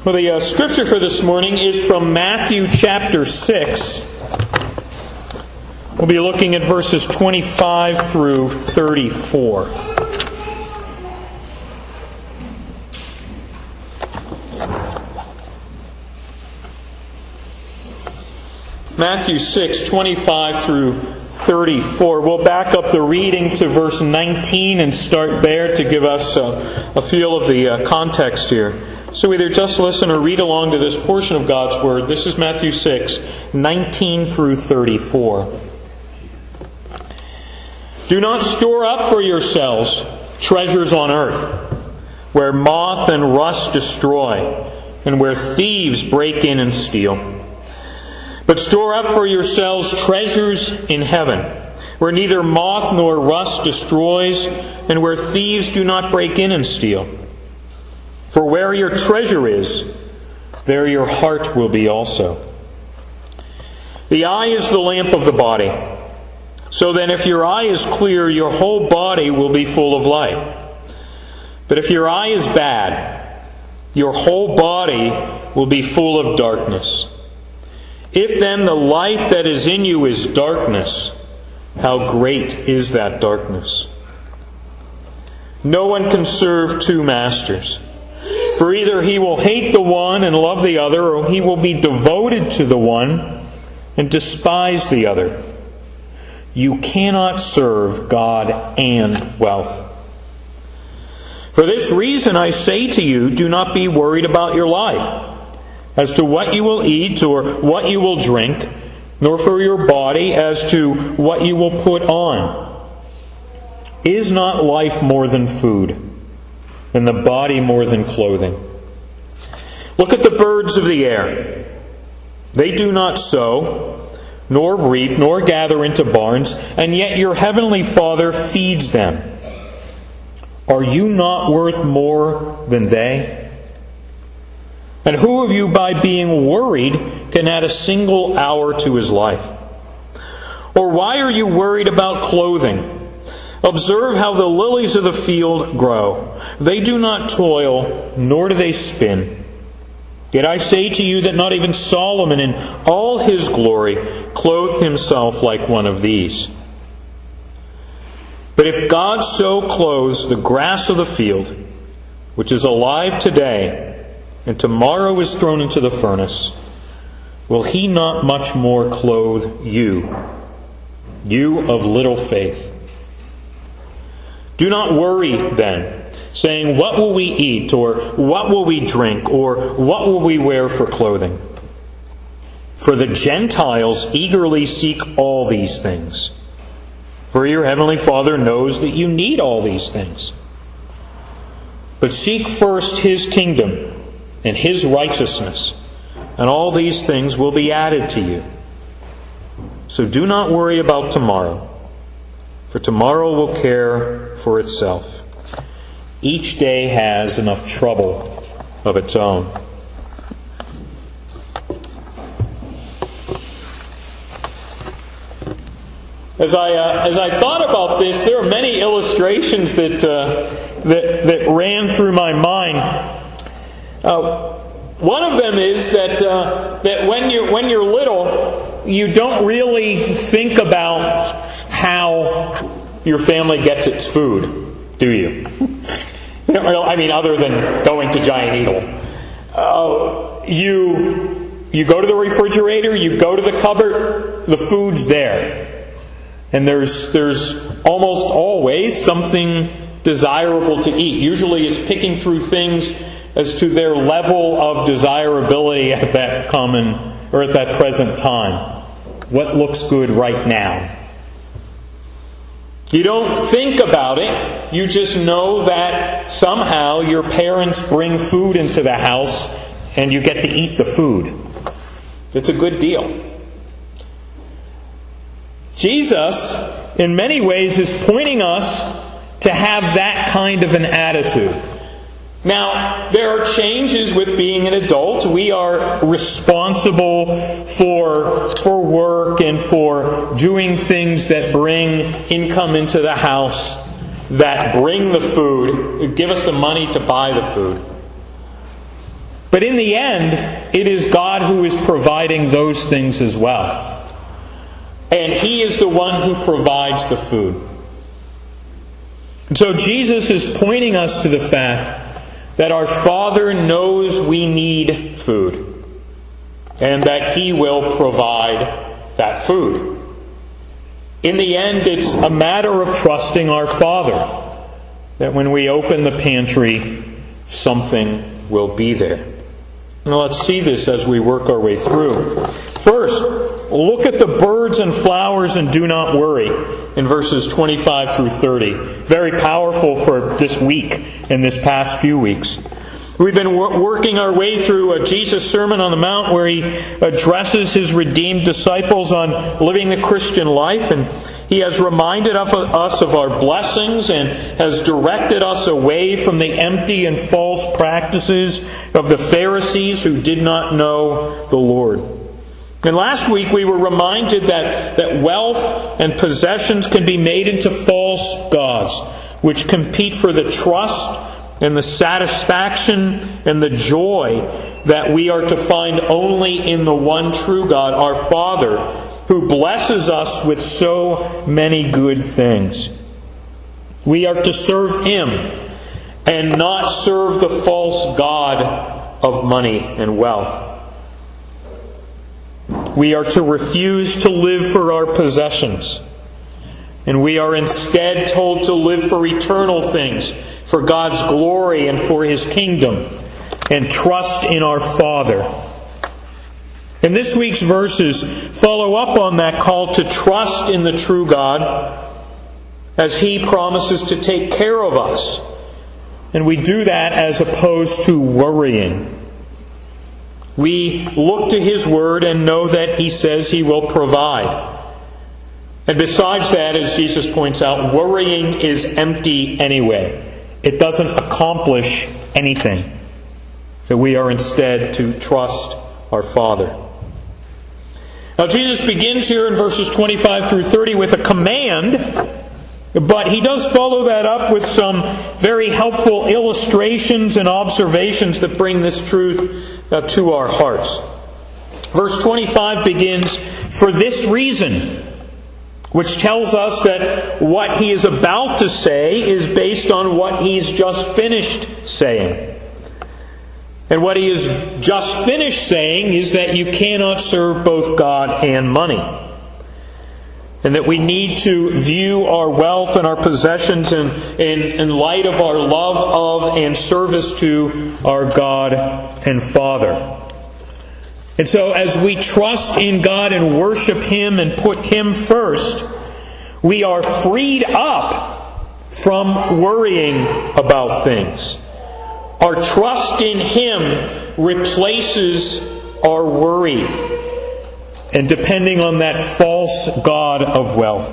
Well, the scripture for this morning is from Matthew chapter 6. We'll be looking at verses 25 through 34. Matthew 6, 25 through 34. We'll back up the reading to verse 19 and start there to give us a feel of the context here. So either just listen or read along to this portion of God's Word. This is Matthew 6, 19 through 34. Do not store up for yourselves treasures on earth, where moth and rust destroy, and where thieves break in and steal. But store up for yourselves treasures in heaven, where neither moth nor rust destroys, and where thieves do not break in and steal. For where your treasure is, there your heart will be also. The eye is the lamp of the body. So then if your eye is clear, your whole body will be full of light. But if your eye is bad, your whole body will be full of darkness. If then the light that is in you is darkness, how great is that darkness? No one can serve two masters. For either he will hate the one and love the other, or he will be devoted to the one and despise the other. You cannot serve God and wealth. For this reason I say to you, do not be worried about your life, as to what you will eat or what you will drink, nor for your body as to what you will put on. Is not life more than food, and the body more than clothing? Look at the birds of the air. They do not sow, nor reap, nor gather into barns, and yet your heavenly Father feeds them. Are you not worth more than they? And who of you, by being worried, can add a single hour to his life? Or why are you worried about clothing? Observe how the lilies of the field grow. They do not toil, nor do they spin. Yet I say to you that not even Solomon in all his glory clothed himself like one of these. But if God so clothes the grass of the field, which is alive today, and tomorrow is thrown into the furnace, will He not much more clothe you, you of little faith? Do not worry then, saying, what will we eat, or what will we drink, or what will we wear for clothing? For the Gentiles eagerly seek all these things. For your heavenly Father knows that you need all these things. But seek first His kingdom and His righteousness, and all these things will be added to you. So do not worry about tomorrow, for tomorrow will care for itself. Each day has enough trouble of its own. As I thought about this, there are many illustrations that ran through my mind. One of them is that when you're little, you don't really think about how your family gets its food, do you? You don't really, I mean, other than going to Giant Eagle. You go to the refrigerator, you go to the cupboard, the food's there. And there's almost always something desirable to eat. Usually it's picking through things as to their level of desirability at that present time. What looks good right now? You don't think about it. You just know that somehow your parents bring food into the house and you get to eat the food. It's a good deal. Jesus, in many ways, is pointing us to have that kind of an attitude. Now, there are changes with being an adult. We are responsible for work and for doing things that bring income into the house, that bring the food, give us the money to buy the food. But in the end, it is God who is providing those things as well. And He is the one who provides the food. And so Jesus is pointing us to the fact that our Father knows we need food, and that He will provide that food. In the end, it's a matter of trusting our Father, that when we open the pantry, something will be there. Now let's see this as we work our way through. First, look at the birds and flowers and do not worry in verses 25 through 30. Very powerful for this week and this past few weeks. We've been working our way through Jesus' Sermon on the Mount, where He addresses His redeemed disciples on living the Christian life, and He has reminded us of our blessings and has directed us away from the empty and false practices of the Pharisees who did not know the Lord. And last week we were reminded that wealth and possessions can be made into false gods, which compete for the trust and the satisfaction and the joy that we are to find only in the one true God, our Father, who blesses us with so many good things. We are to serve Him and not serve the false god of money and wealth. We are to refuse to live for our possessions, and we are instead told to live for eternal things, for God's glory and for His kingdom, and trust in our Father. And this week's verses follow up on that call to trust in the true God, as He promises to take care of us. And we do that as opposed to worrying. We look to His Word and know that He says He will provide. And besides that, as Jesus points out, worrying is empty anyway. It doesn't accomplish anything. That we are instead to trust our Father. Now Jesus begins here in verses 25 through 30 with a command, but He does follow that up with some very helpful illustrations and observations that bring this truth to our hearts. Verse 25 begins, "For this reason," which tells us that what He is about to say is based on what He's just finished saying. And what He has just finished saying is that you cannot serve both God and money. And that we need to view our wealth and our possessions in light of our love of and service to our God and Father. And so as we trust in God and worship Him and put Him first, we are freed up from worrying about things. Our trust in Him replaces our worry, and depending on that false god of wealth.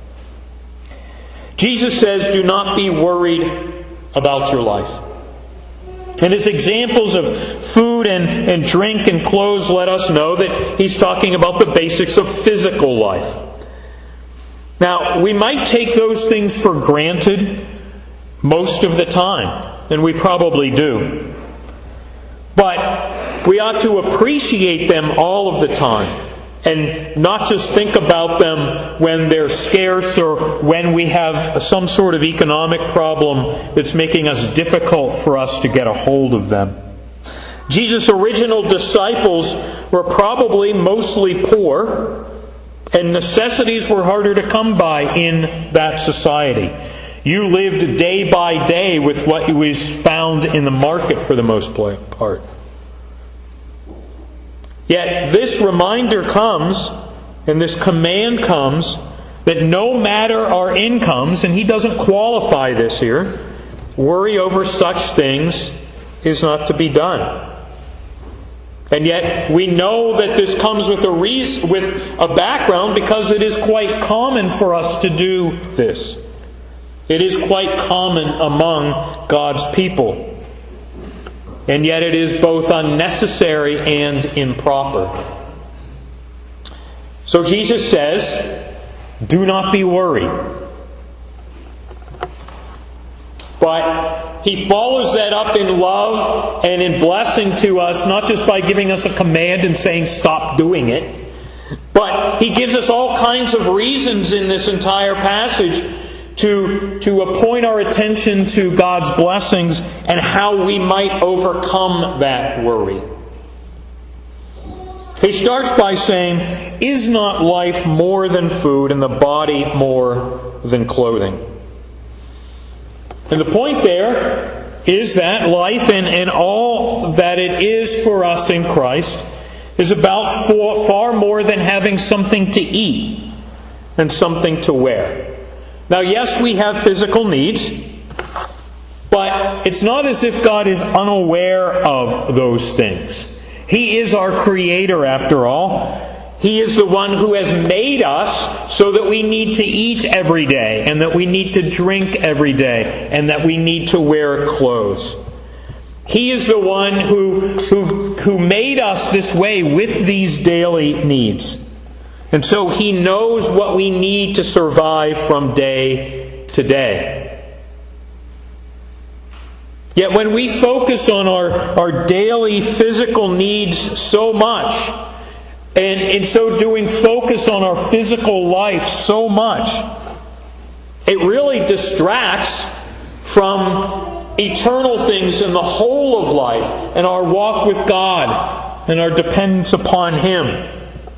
Jesus says, do not be worried about your life. And His examples of food and drink and clothes let us know that He's talking about the basics of physical life. Now, we might take those things for granted most of the time, and we probably do. But we ought to appreciate them all of the time, and not just think about them when they're scarce or when we have some sort of economic problem that's making us difficult for us to get a hold of them. Jesus' original disciples were probably mostly poor, and necessities were harder to come by in that society. You lived day by day with what was found in the market for the most part. Yet this reminder comes, and this command comes, that no matter our incomes, and He doesn't qualify this here, worry over such things is not to be done. And yet we know that this comes with a background, because it is quite common for us to do this. It is quite common among God's people. And yet it is both unnecessary and improper. So Jesus says, do not be worried. But He follows that up in love and in blessing to us, not just by giving us a command and saying, stop doing it. But He gives us all kinds of reasons in this entire passage to appoint our attention to God's blessings and how we might overcome that worry. He starts by saying, is not life more than food and the body more than clothing? And the point there is that life and all that it is for us in Christ is about far more than having something to eat and something to wear. Now, yes, we have physical needs, but it's not as if God is unaware of those things. He is our Creator, after all. He is the one who has made us so that we need to eat every day, and that we need to drink every day, and that we need to wear clothes. He is the one who made us this way with these daily needs. And so He knows what we need to survive from day to day. Yet when we focus on our daily physical needs so much, and in so doing focus on our physical life so much, it really distracts from eternal things and the whole of life and our walk with God and our dependence upon Him.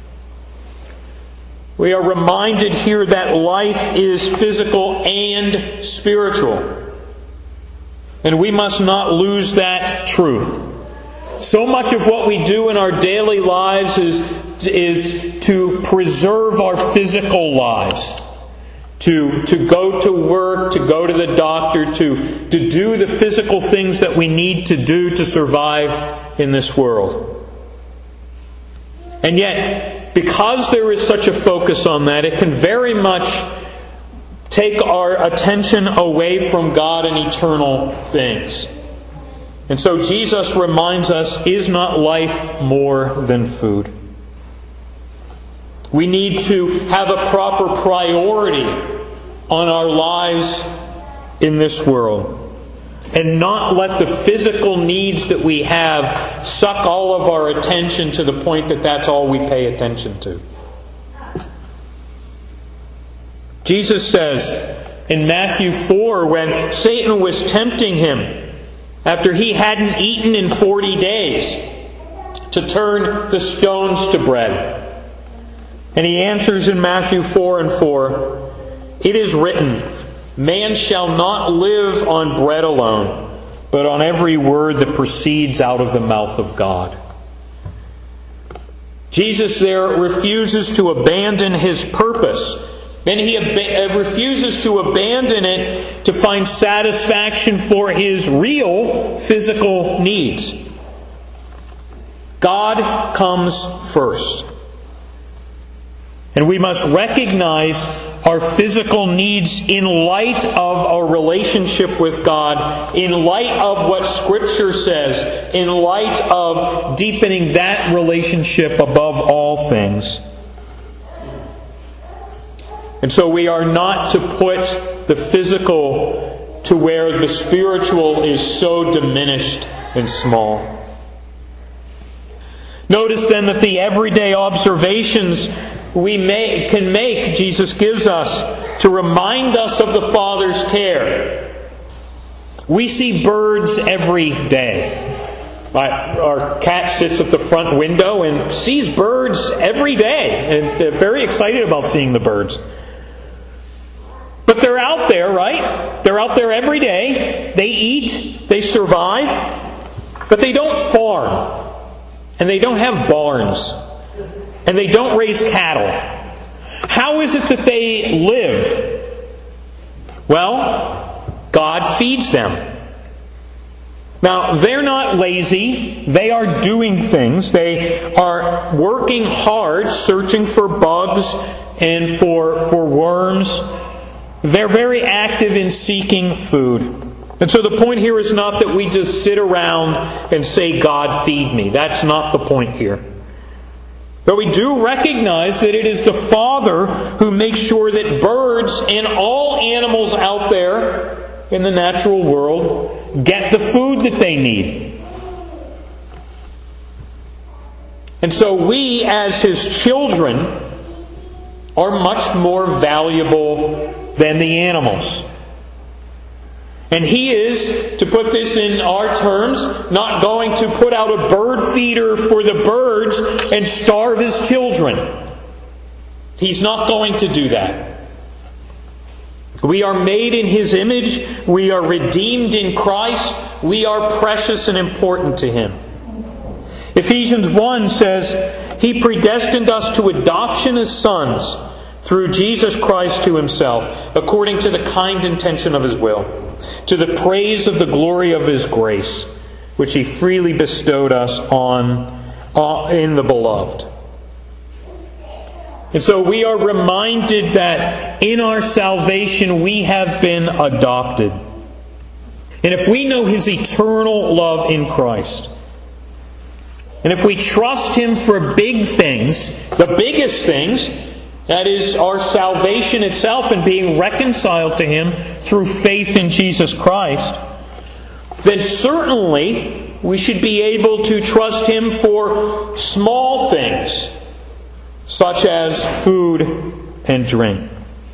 We are reminded here that life is physical and spiritual. And we must not lose that truth. So much of what we do in our daily lives is to preserve our physical lives. To go to work, to go to the doctor, to do the physical things that we need to do to survive in this world. And yet, because there is such a focus on that, it can very much take our attention away from God and eternal things. And so Jesus reminds us, is not life more than food? We need to have a proper priority on our lives in this world. And not let the physical needs that we have suck all of our attention to the point that that's all we pay attention to. Jesus says in Matthew 4, when Satan was tempting Him, after he hadn't eaten in 40 days, to turn the stones to bread. And He answers in Matthew 4:4, it is written, man shall not live on bread alone, but on every word that proceeds out of the mouth of God. Jesus there refuses to abandon His purpose. And He refuses to abandon it to find satisfaction for His real physical needs. God comes first. And we must recognize our physical needs in light of our relationship with God, in light of what Scripture says, in light of deepening that relationship above all things. And so we are not to put the physical to where the spiritual is so diminished and small. Notice then that the everyday observations we can make, Jesus gives us to remind us of the Father's care. We see birds every day. Our cat sits at the front window and sees birds every day, and they're very excited about seeing the birds. But they're out there, right? They're out there every day. They eat, they survive, but they don't farm. And they don't have barns. And they don't raise cattle. How is it that they live? Well, God feeds them. Now, they're not lazy. They are doing things. They are working hard, searching for bugs and for worms. They're very active in seeking food. And so the point here is not that we just sit around and say, God, feed me. That's not the point here. But we do recognize that it is the Father who makes sure that birds and all animals out there in the natural world get the food that they need. And so we, as His children, are much more valuable than the animals. And He is, to put this in our terms, not going to put out a bird feeder for the birds and starve His children. He's not going to do that. We are made in His image. We are redeemed in Christ. We are precious and important to Him. Ephesians 1 says, He predestined us to adoption as sons through Jesus Christ to Himself, according to the kind intention of His will, to the praise of the glory of His grace, which He freely bestowed us on in the Beloved. And so we are reminded that in our salvation we have been adopted. And if we know His eternal love in Christ, and if we trust Him for big things, the biggest things, that is our salvation itself and being reconciled to Him through faith in Jesus Christ, then certainly we should be able to trust Him for small things, such as food and drink.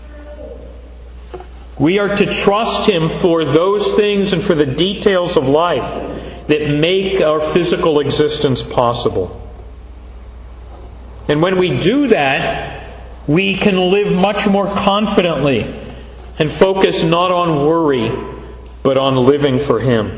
We are to trust Him for those things and for the details of life that make our physical existence possible. And when we do that, we can live much more confidently and focus not on worry, but on living for Him.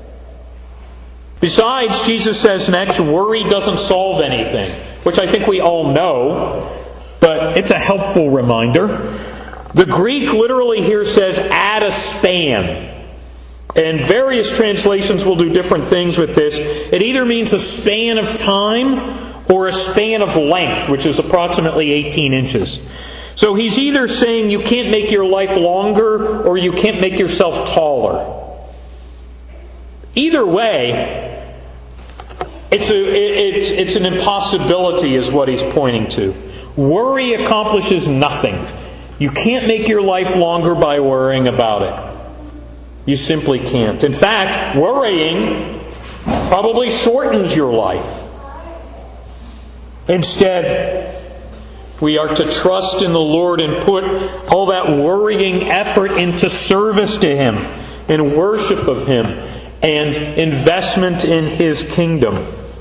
Besides, Jesus says next, worry doesn't solve anything, which I think we all know, but it's a helpful reminder. The Greek literally here says, add a span. And various translations will do different things with this. It either means a span of time or a span of length, which is approximately 18 inches. So he's either saying you can't make your life longer or you can't make yourself taller. Either way, it's an impossibility is what he's pointing to. Worry accomplishes nothing. You can't make your life longer by worrying about it. You simply can't. In fact, worrying probably shortens your life. Instead, we are to trust in the Lord and put all that worrying effort into service to Him, in worship of Him, and investment in His kingdom.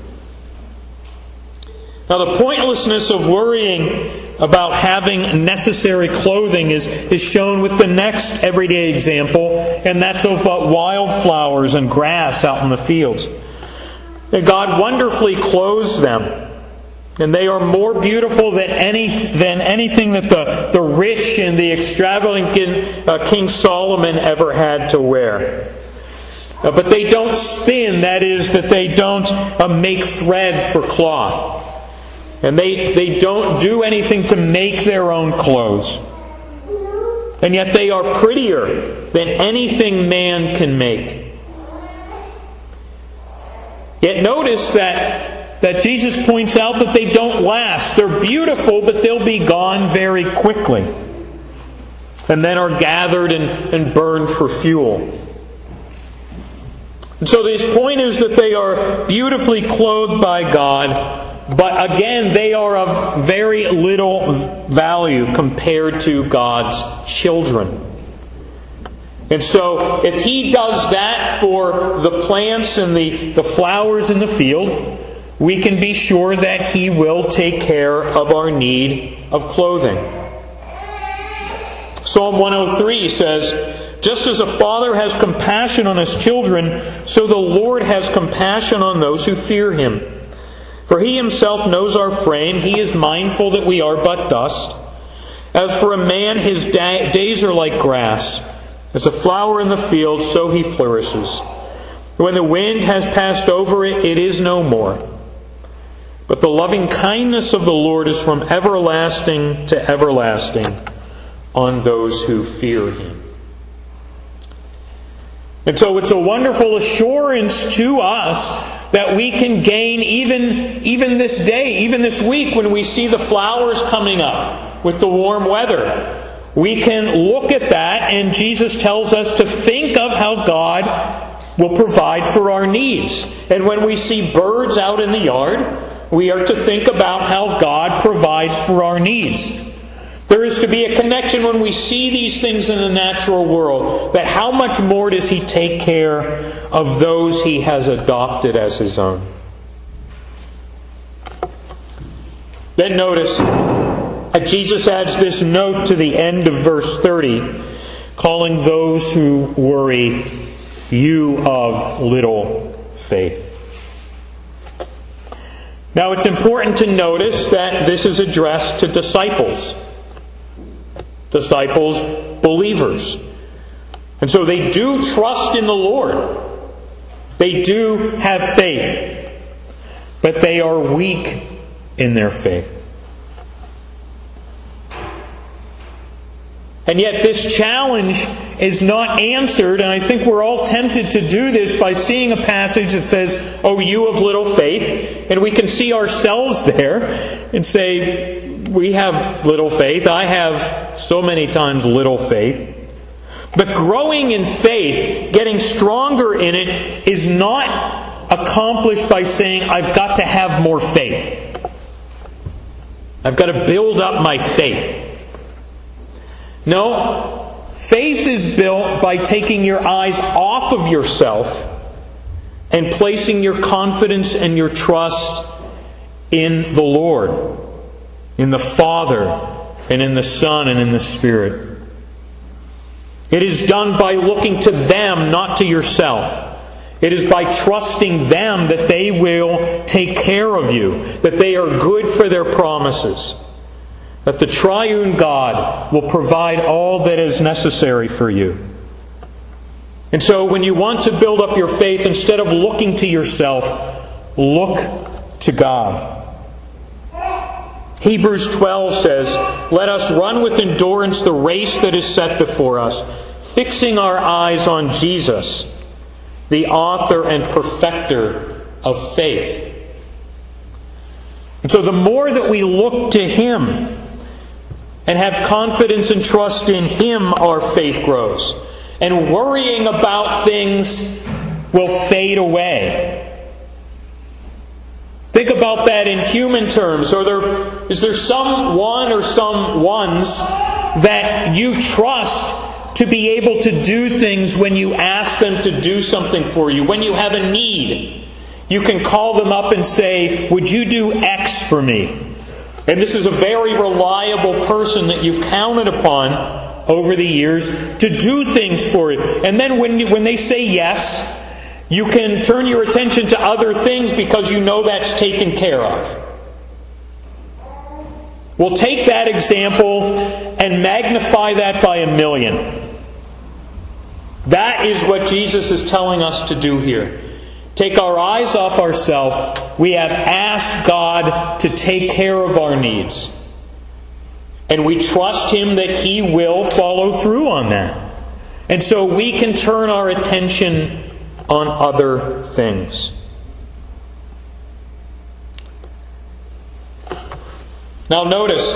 Now, the pointlessness of worrying about having necessary clothing is shown with the next everyday example, and that's of wildflowers and grass out in the fields. God wonderfully clothes them. And they are more beautiful than anything that the rich and the extravagant King Solomon ever had to wear. But they don't spin, that is, that they don't make thread for cloth. And they don't do anything to make their own clothes. And yet they are prettier than anything man can make. Yet notice that Jesus points out that they don't last. They're beautiful, but they'll be gone very quickly. And then are gathered and burned for fuel. And so his point is that they are beautifully clothed by God, but again, they are of very little value compared to God's children. And so, if He does that for the plants and the flowers in the field, we can be sure that He will take care of our need of clothing. Psalm 103 says, "Just as a father has compassion on his children, so the Lord has compassion on those who fear Him. For He Himself knows our frame. He is mindful that we are but dust. As for a man, his days are like grass. As a flower in the field, so he flourishes. When the wind has passed over it, it is no more. But the loving kindness of the Lord is from everlasting to everlasting on those who fear Him." And so it's a wonderful assurance to us that we can gain even this day, even this week, when we see the flowers coming up with the warm weather. We can look at that, and Jesus tells us to think of how God will provide for our needs. And when we see birds out in the yard, we are to think about how God provides for our needs. There is to be a connection when we see these things in the natural world, that how much more does He take care of those He has adopted as His own. Then notice that Jesus adds this note to the end of verse 30, calling those who worry, "You of little faith." Now it's important to notice that this is addressed to disciples. Disciples, believers. And so they do trust in the Lord. They do have faith. But they are weak in their faith. And yet this challenge is not answered, and I think we're all tempted to do this by seeing a passage that says, "Oh, you of little faith," and we can see ourselves there and say, we have little faith. I have so many times little faith. But growing in faith, getting stronger in it, is not accomplished by saying, I've got to have more faith. I've got to build up my faith. No, faith is built by taking your eyes off of yourself and placing your confidence and your trust in the Lord, in the Father, and in the Son, and in the Spirit. It is done by looking to them, not to yourself. It is by trusting them that they will take care of you, that they are good for their promises, that the triune God will provide all that is necessary for you. And so when you want to build up your faith, instead of looking to yourself, look to God. Hebrews 12 says, "Let us run with endurance the race that is set before us, fixing our eyes on Jesus, the author and perfecter of faith." And so the more that we look to Him and have confidence and trust in Him, our faith grows. And worrying about things will fade away. Think about that in human terms. Is there someone or some ones that you trust to be able to do things when you ask them to do something for you? When you have a need, you can call them up and say, "Would you do X for me?" And this is a very reliable person that you've counted upon over the years to do things for you. And then when they say yes, you can turn your attention to other things because you know that's taken care of. We'll take that example and magnify that by 1,000,000. That is what Jesus is telling us to do here. Take our eyes off ourselves. We have asked God to take care of our needs. And we trust Him that He will follow through on that. And so we can turn our attention on other things. Now notice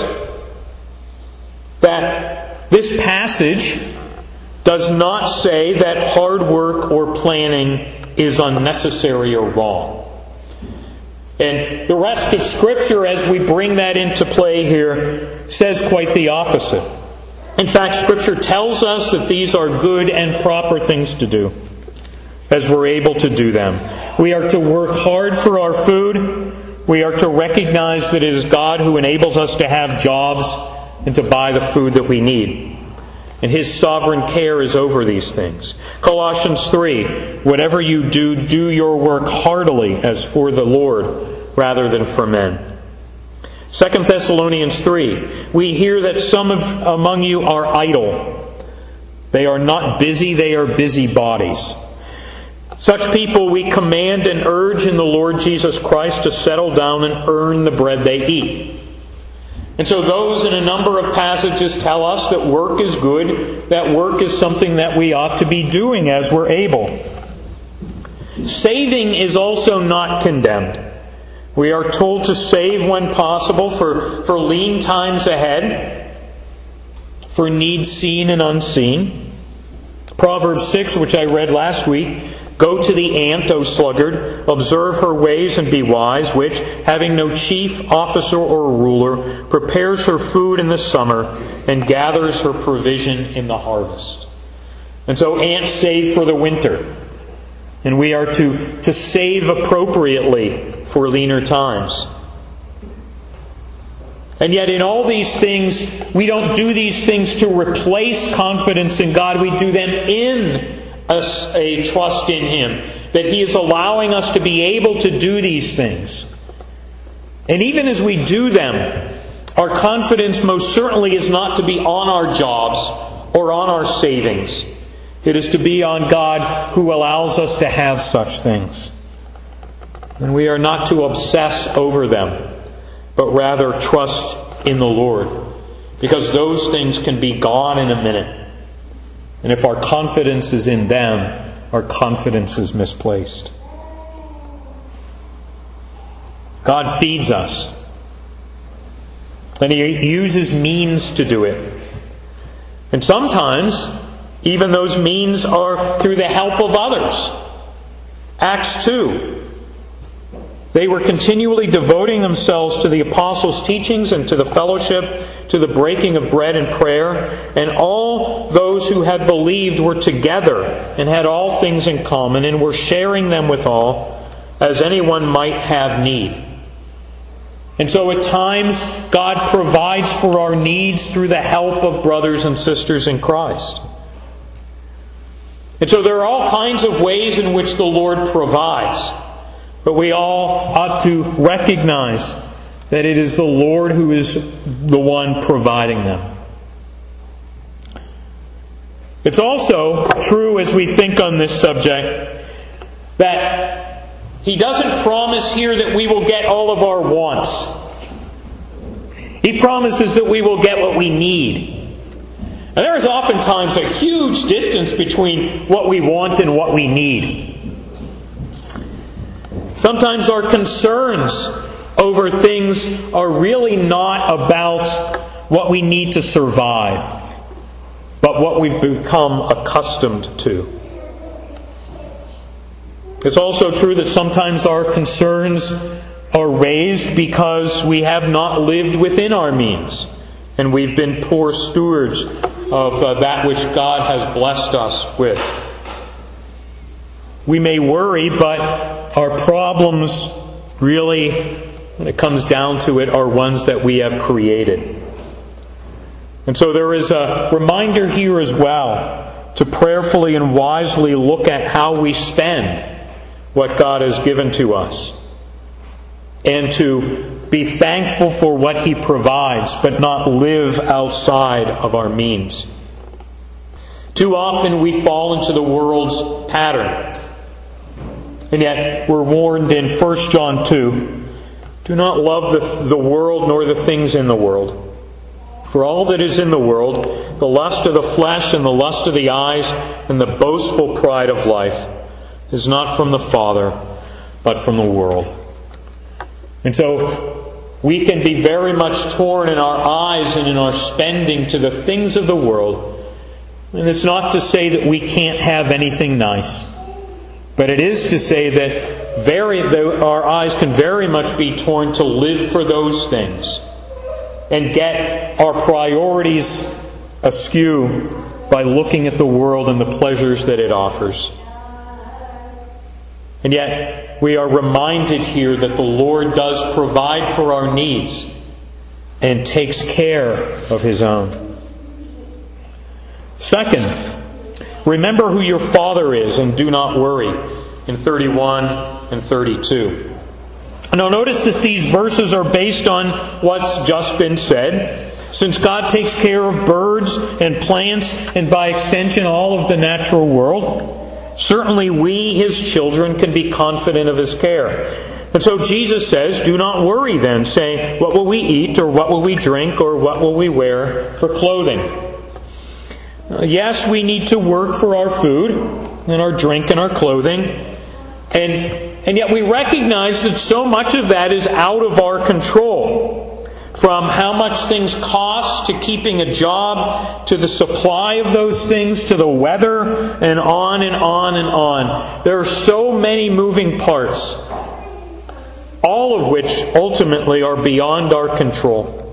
that this passage does not say that hard work or planning is unnecessary or wrong. And the rest of Scripture, as we bring that into play here, says quite the opposite. In fact, Scripture tells us that these are good and proper things to do, as we're able to do them. We are to work hard for our food. We are to recognize that it is God who enables us to have jobs and to buy the food that we need. And His sovereign care is over these things. Colossians 3, "Whatever you do, do your work heartily as for the Lord rather than for men." 2 Thessalonians 3, "We hear that some among you are idle. They are not busy, they are busybodies. Such people we command and urge in the Lord Jesus Christ to settle down and earn the bread they eat." And so those in a number of passages tell us that work is good, that work is something that we ought to be doing as we're able. Saving is also not condemned. We are told to save when possible for lean times ahead, for needs seen and unseen. Proverbs 6, which I read last week, Go to the ant, O sluggard, observe her ways and be wise, which, having no chief, officer, or ruler, prepares her food in the summer and gathers her provision in the harvest. And so ants save for the winter. And we are to save appropriately for leaner times. And yet in all these things, we don't do these things to replace confidence in God. We do them in a trust in Him, that He is allowing us to be able to do these things. And even as we do them, our confidence most certainly is not to be on our jobs or on our savings. It is to be on God who allows us to have such things. And we are not to obsess over them, but rather trust in the Lord, because those things can be gone in a minute. And if our confidence is in them, our confidence is misplaced. God feeds us, and He uses means to do it. And sometimes, even those means are through the help of others. Acts 2. They were continually devoting themselves to the apostles' teachings and to the fellowship, to the breaking of bread and prayer. And all those who had believed were together and had all things in common and were sharing them with all, as anyone might have need. And so at times, God provides for our needs through the help of brothers and sisters in Christ. And so there are all kinds of ways in which the Lord provides. But we all ought to recognize that it is the Lord who is the one providing them. It's also true, as we think on this subject, that He doesn't promise here that we will get all of our wants. He promises that we will get what we need. And there is oftentimes a huge distance between what we want and what we need. Sometimes our concerns over things are really not about what we need to survive, but what we've become accustomed to. It's also true that sometimes our concerns are raised because we have not lived within our means, and we've been poor stewards of that which God has blessed us with. We may worry, but our problems really, when it comes down to it, are ones that we have created. And so there is a reminder here as well to prayerfully and wisely look at how we spend what God has given to us, and to be thankful for what He provides, but not live outside of our means. Too often we fall into the world's pattern. And yet we're warned in 1 John 2, do not love the world nor the things in the world. For all that is in the world, the lust of the flesh and the lust of the eyes and the boastful pride of life, is not from the Father, but from the world. And so we can be very much torn in our eyes and in our spending to the things of the world. And it's not to say that we can't have anything nice. But it is to say that our eyes can very much be torn to live for those things and get our priorities askew by looking at the world and the pleasures that it offers. And yet we are reminded here that the Lord does provide for our needs and takes care of His own. Second, remember who your Father is and do not worry, in 31 and 32. Now notice that these verses are based on what's just been said. Since God takes care of birds and plants and by extension all of the natural world, certainly we, His children, can be confident of His care. And so Jesus says, do not worry then, saying, what will we eat, or what will we drink, or what will we wear for clothing? Yes, we need to work for our food and our drink and our clothing. And yet we recognize that so much of that is out of our control. from how much things cost to keeping a job, to the supply of those things, to the weather, and on and on and on. There are so many moving parts, all of which ultimately are beyond our control.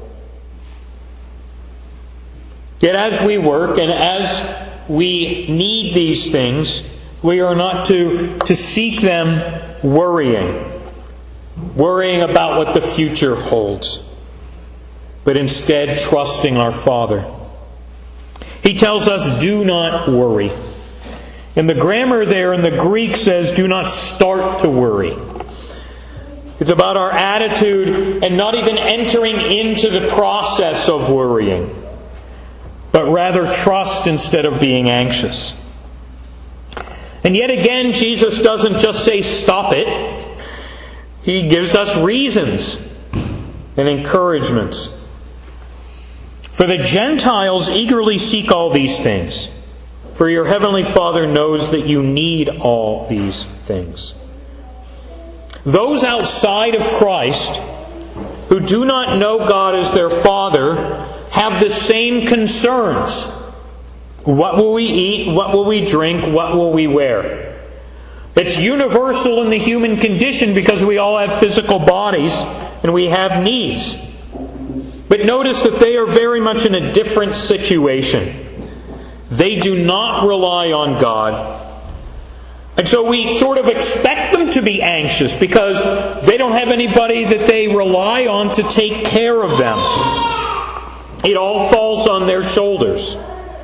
Yet as we work and as we need these things, we are not to seek them worrying about what the future holds, but instead trusting our Father. He tells us, do not worry. And the grammar there in the Greek says, do not start to worry. It's about our attitude and not even entering into the process of worrying, but rather trust instead of being anxious. And yet again, Jesus doesn't just say, stop it. He gives us reasons and encouragements. For the Gentiles eagerly seek all these things, for your heavenly Father knows that you need all these things. Those outside of Christ, who do not know God as their Father, have the same concerns. What will we eat? What will we drink? What will we wear? It's universal in the human condition because we all have physical bodies and we have needs. But notice that they are very much in a different situation. They do not rely on God. And so we sort of expect them to be anxious because they don't have anybody that they rely on to take care of them. It all falls on their shoulders.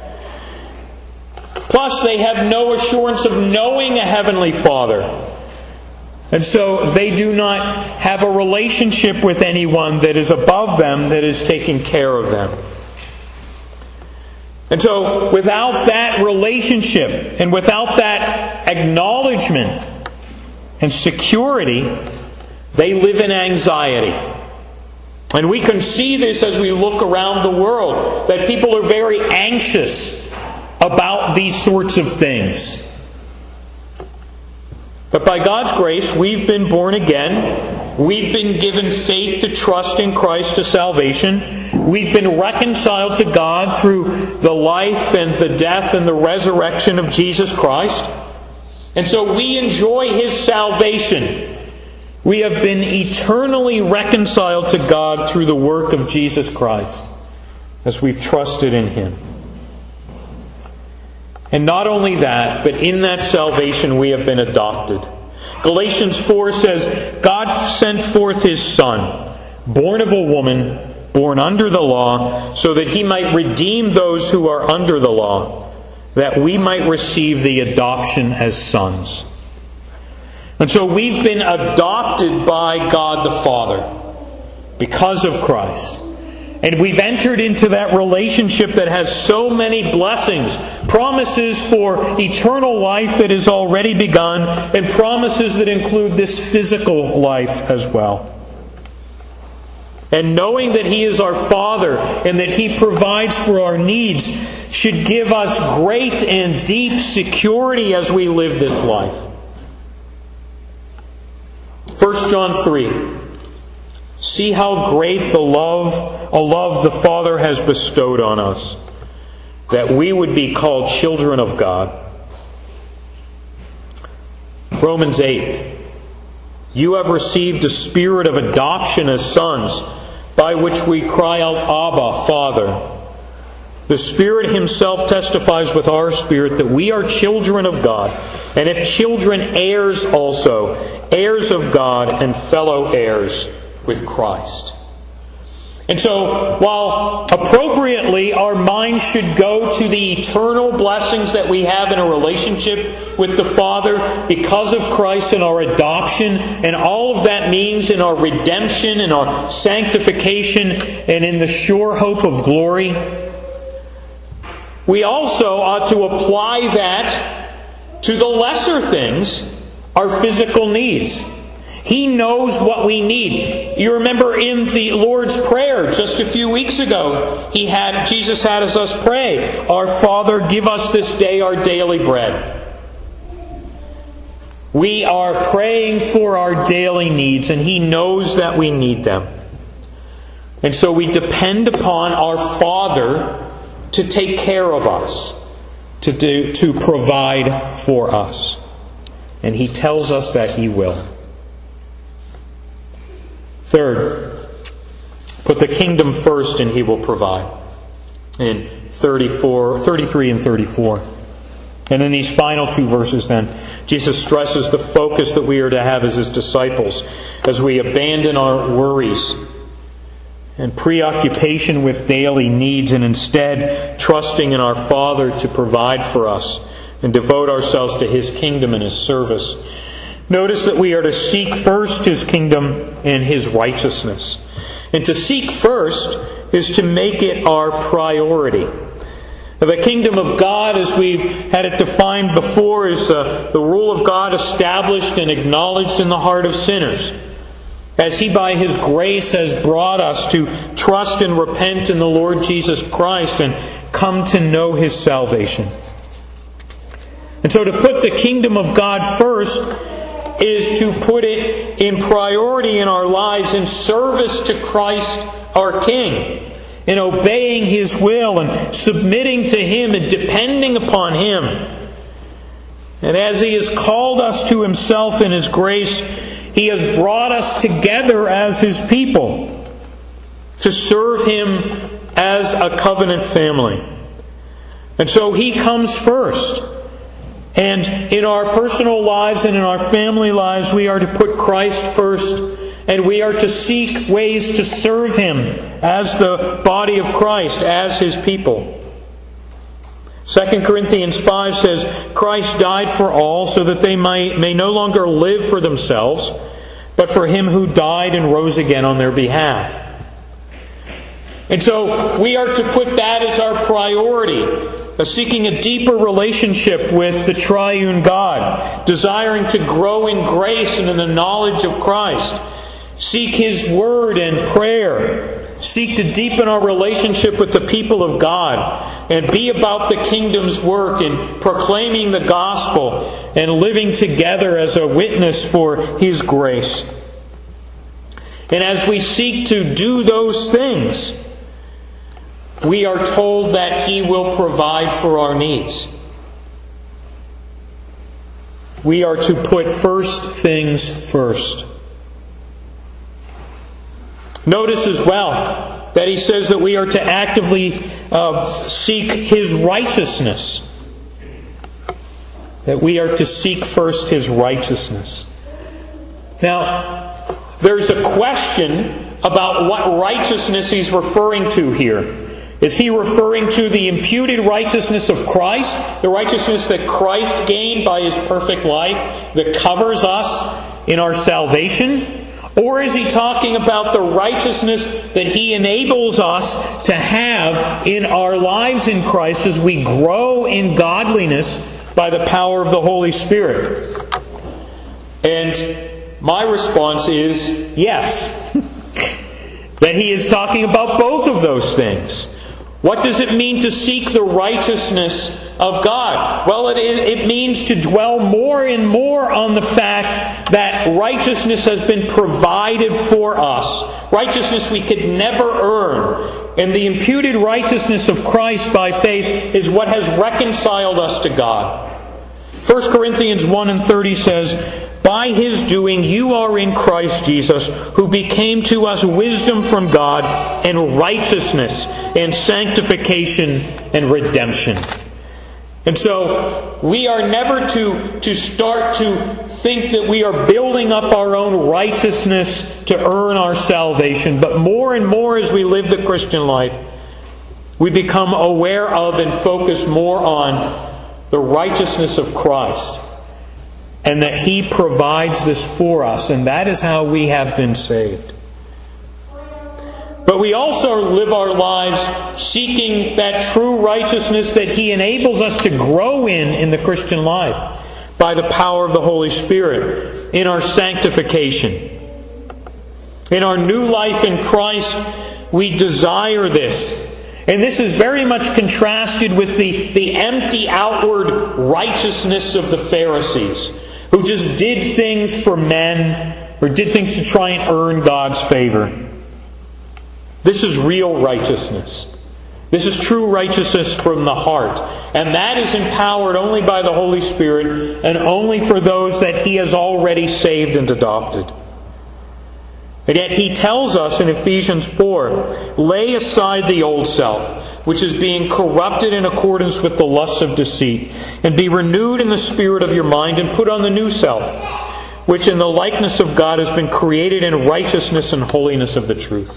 Plus, they have no assurance of knowing a Heavenly Father. And so they do not have a relationship with anyone that is above them, that is taking care of them. And so without that relationship and without that acknowledgement and security, they live in anxiety. And we can see this as we look around the world, that people are very anxious about these sorts of things. But by God's grace, we've been born again. We've been given faith to trust in Christ to salvation. We've been reconciled to God through the life and the death and the resurrection of Jesus Christ. And so we enjoy His salvation. We have been eternally reconciled to God through the work of Jesus Christ as we've trusted in Him. And not only that, but in that salvation we have been adopted. Galatians 4 says, God sent forth His Son, born of a woman, born under the law, so that He might redeem those who are under the law, that we might receive the adoption as sons. And so we've been adopted by God the Father because of Christ. And we've entered into that relationship that has so many blessings, promises for eternal life that has already begun, and promises that include this physical life as well. And knowing that He is our Father and that He provides for our needs should give us great and deep security as we live this life. 1 John 3. See how great a love the Father has bestowed on us, that we would be called children of God. Romans 8. You have received a spirit of adoption as sons, by which we cry out, Abba, Father. The Spirit Himself testifies with our spirit that we are children of God, and if children, heirs also, heirs of God and fellow heirs with Christ. And so, while appropriately our minds should go to the eternal blessings that we have in a relationship with the Father because of Christ and our adoption, and all of that means in our redemption and our sanctification and in the sure hope of glory, we also ought to apply that to the lesser things, our physical needs. He knows what we need. You remember in the Lord's Prayer just a few weeks ago, Jesus had us pray, Our Father, give us this day our daily bread. We are praying for our daily needs, and He knows that we need them. And so we depend upon our Father to take care of us, to provide for us. And He tells us that He will. Third, put the kingdom first and He will provide. In 33 and 34. And in these final two verses then, Jesus stresses the focus that we are to have as His disciples as we abandon our worries and preoccupation with daily needs, and instead trusting in our Father to provide for us and devote ourselves to His kingdom and His service. Notice that we are to seek first His kingdom and His righteousness. And to seek first is to make it our priority. The kingdom of God, as we've had it defined before, is the rule of God established and acknowledged in the heart of sinners, as He by His grace has brought us to trust and repent in the Lord Jesus Christ and come to know His salvation. And so to put the kingdom of God first is to put it in priority in our lives in service to Christ our King, in obeying His will and submitting to Him and depending upon Him. And as He has called us to Himself in His grace, He has brought us together as His people to serve Him as a covenant family. And so He comes first. And in our personal lives and in our family lives, we are to put Christ first, and we are to seek ways to serve Him as the body of Christ, as His people. 2 Corinthians 5 says, Christ died for all so that they may no longer live for themselves, but for Him who died and rose again on their behalf. And so we are to put that as our priority, seeking a deeper relationship with the triune God, desiring to grow in grace and in the knowledge of Christ, seek His Word and prayer, seek to deepen our relationship with the people of God, and be about the kingdom's work in proclaiming the gospel and living together as a witness for His grace. And as we seek to do those things, we are told that He will provide for our needs. We are to put first things first. Notice as well that He says that we are to actively seek His righteousness. That we are to seek first His righteousness. Now, there's a question about what righteousness He's referring to here. Is He referring to the imputed righteousness of Christ, the righteousness that Christ gained by His perfect life that covers us in our salvation? Or is He talking about the righteousness that He enables us to have in our lives in Christ as we grow in godliness by the power of the Holy Spirit? And my response is yes. That He is talking about both of those things. What does it mean to seek the righteousness of God? Well, it means to dwell more and more on the fact that righteousness has been provided for us. Righteousness we could never earn. And the imputed righteousness of Christ by faith is what has reconciled us to God. 1 Corinthians 1:30 says, by His doing you are in Christ Jesus, who became to us wisdom from God and righteousness and sanctification and redemption. And so we are never to start to think that we are building up our own righteousness to earn our salvation. But more and more as we live the Christian life, we become aware of and focus more on the righteousness of Christ. And that He provides this for us. And that is how we have been saved. But we also live our lives seeking that true righteousness that He enables us to grow in the Christian life by the power of the Holy Spirit in our sanctification. In our new life in Christ, we desire this. And this is very much contrasted with the empty outward righteousness of the Pharisees, who just did things for men, or did things to try and earn God's favor. This is real righteousness. This is true righteousness from the heart. And that is empowered only by the Holy Spirit and only for those that He has already saved and adopted. And yet He tells us in Ephesians 4, lay aside the old self, which is being corrupted in accordance with the lusts of deceit, and be renewed in the spirit of your mind, and put on the new self, which in the likeness of God has been created in righteousness and holiness of the truth.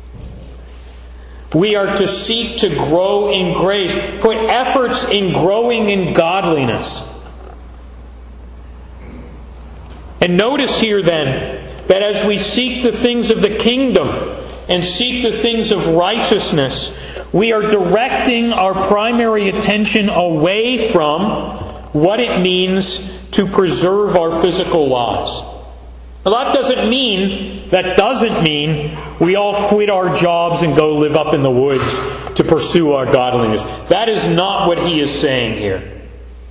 We are to seek to grow in grace, put efforts in growing in godliness. And notice here then, that as we seek the things of the kingdom and seek the things of righteousness, we are directing our primary attention away from what it means to preserve our physical lives. Now, that doesn't mean we all quit our jobs and go live up in the woods to pursue our godliness. That is not what he is saying here.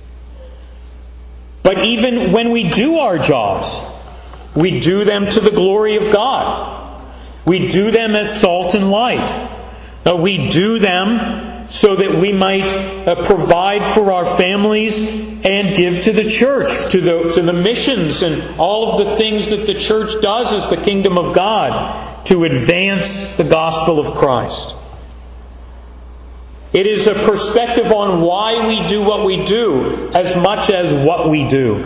But even when we do our jobs, we do them to the glory of God. We do them as salt and light. We do them so that we might provide for our families and give to the church, to the missions and all of the things that the church does as the kingdom of God to advance the gospel of Christ. It is a perspective on why we do what we do as much as what we do.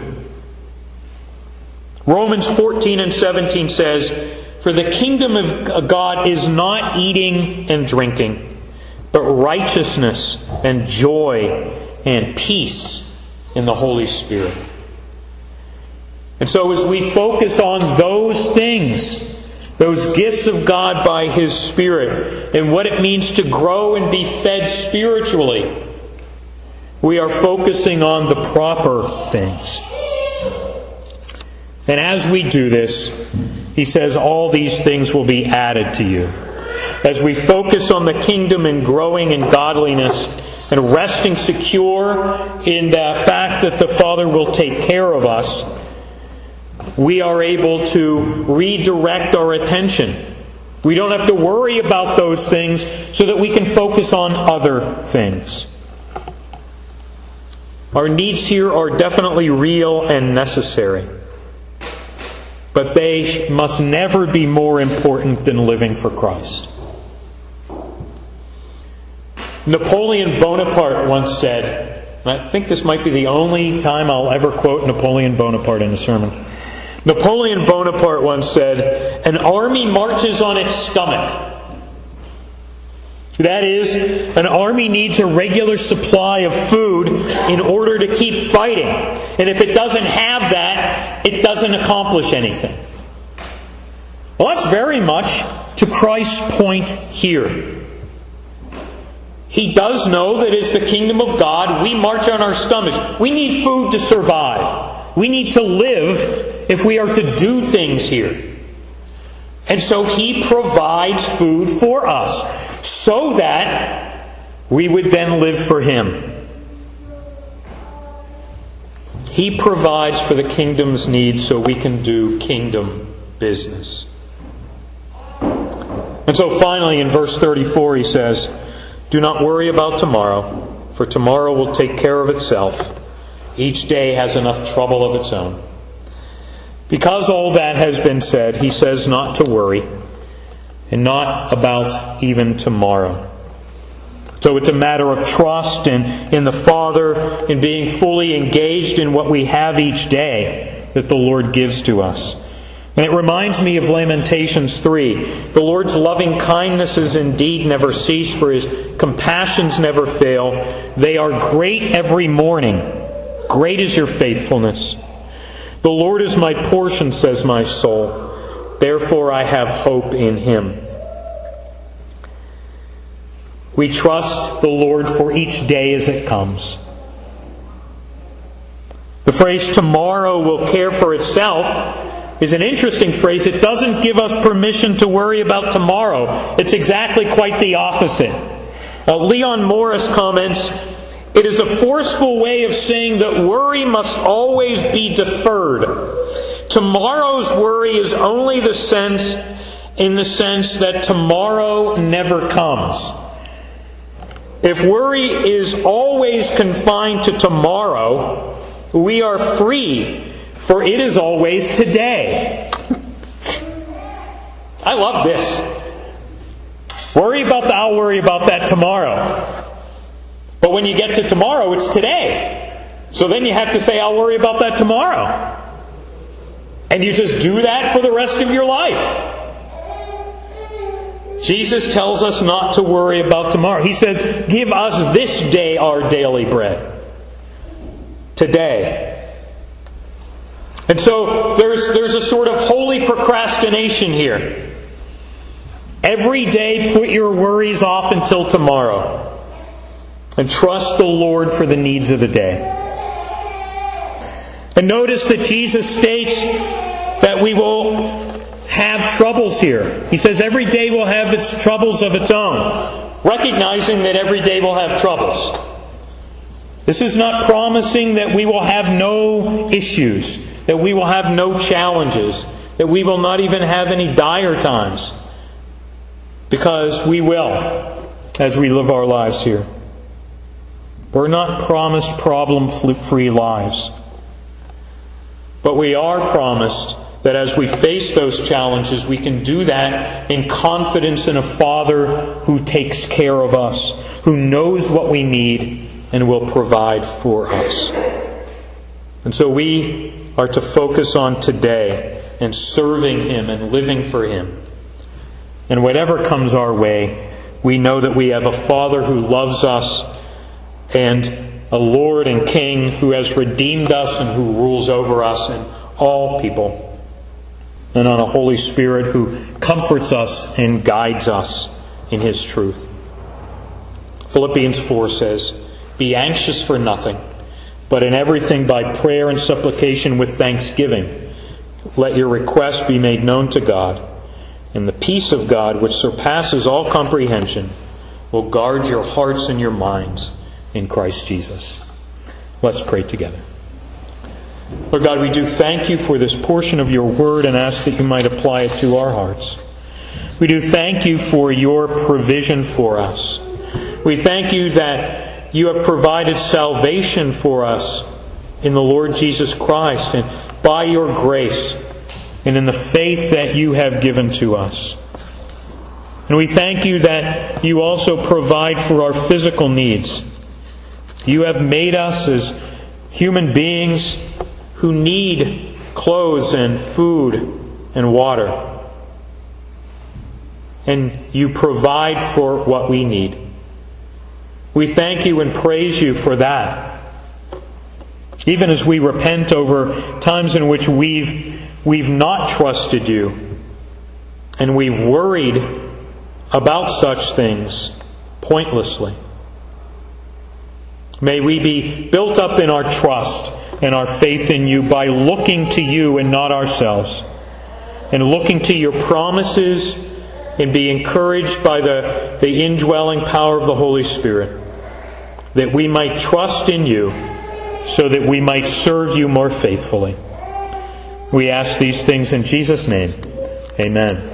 Romans 14 and 17 says, for the kingdom of God is not eating and drinking, but righteousness and joy and peace in the Holy Spirit. And so as we focus on those things, those gifts of God by His Spirit, and what it means to grow and be fed spiritually, we are focusing on the proper things. And as we do this, he says all these things will be added to you. As we focus on the kingdom and growing in godliness and resting secure in the fact that the Father will take care of us, we are able to redirect our attention. We don't have to worry about those things so that we can focus on other things. Our needs here are definitely real and necessary. But they must never be more important than living for Christ. Napoleon Bonaparte once said, and I think this might be the only time I'll ever quote Napoleon Bonaparte in a sermon. Napoleon Bonaparte once said, an army marches on its stomach. That is, an army needs a regular supply of food in order to keep fighting. And if it doesn't have that, it doesn't accomplish anything. Well, that's very much to Christ's point here. He does know that as the kingdom of God, we march on our stomachs. We need food to survive. We need to live if we are to do things here. And so He provides food for us so that we would then live for Him. He provides for the kingdom's needs so we can do kingdom business. And so finally in verse 34 he says, do not worry about tomorrow, for tomorrow will take care of itself. Each day has enough trouble of its own. Because all that has been said, he says not to worry, and not about even tomorrow. So it's a matter of trust in the Father, in being fully engaged in what we have each day that the Lord gives to us. And it reminds me of Lamentations 3. The Lord's loving kindnesses indeed never cease, for His compassions never fail. They are great every morning. Great is your faithfulness. The Lord is my portion, says my soul. Therefore I have hope in Him. We trust the Lord for each day as it comes. The phrase, tomorrow will care for itself, is an interesting phrase. It doesn't give us permission to worry about tomorrow. It's exactly quite the opposite. Leon Morris comments, it is a forceful way of saying that worry must always be deferred. Tomorrow's worry is only the sense in the sense that tomorrow never comes. If worry is always confined to tomorrow, we are free, for it is always today. I love this. I'll worry about that tomorrow. But when you get to tomorrow, it's today. So then you have to say, I'll worry about that tomorrow. And you just do that for the rest of your life. Jesus tells us not to worry about tomorrow. He says, give us this day our daily bread. Today. And so there's a sort of holy procrastination here. Every day put your worries off until tomorrow. And trust the Lord for the needs of the day. And notice that Jesus states that we will have troubles here. He says every day will have its troubles of its own. Recognizing that every day will have troubles. This is not promising that we will have no issues, that we will have no challenges, that we will not even have any dire times. Because we will, as we live our lives here. We're not promised problem-free lives. But we are promised that as we face those challenges, we can do that in confidence in a Father who takes care of us, who knows what we need and will provide for us. And so we are to focus on today and serving Him and living for Him. And whatever comes our way, we know that we have a Father who loves us and a Lord and King who has redeemed us and who rules over us and all people. And on a Holy Spirit who comforts us and guides us in His truth. Philippians 4 says, be anxious for nothing, but in everything by prayer and supplication with thanksgiving, let your requests be made known to God, and the peace of God, which surpasses all comprehension, will guard your hearts and your minds in Christ Jesus. Let's pray together. Lord God, we do thank You for this portion of Your Word and ask that You might apply it to our hearts. We do thank You for Your provision for us. We thank You that You have provided salvation for us in the Lord Jesus Christ and by Your grace and in the faith that You have given to us. And we thank You that You also provide for our physical needs. You have made us as human beings who need clothes and food and water. And You provide for what we need. We thank You and praise You for that. Even as we repent over times in which we've not trusted You and we've worried about such things pointlessly. May we be built up in our trust and our faith in You by looking to You and not ourselves, and looking to Your promises and be encouraged by the indwelling power of the Holy Spirit, that we might trust in You so that we might serve You more faithfully. We ask these things in Jesus' name. Amen.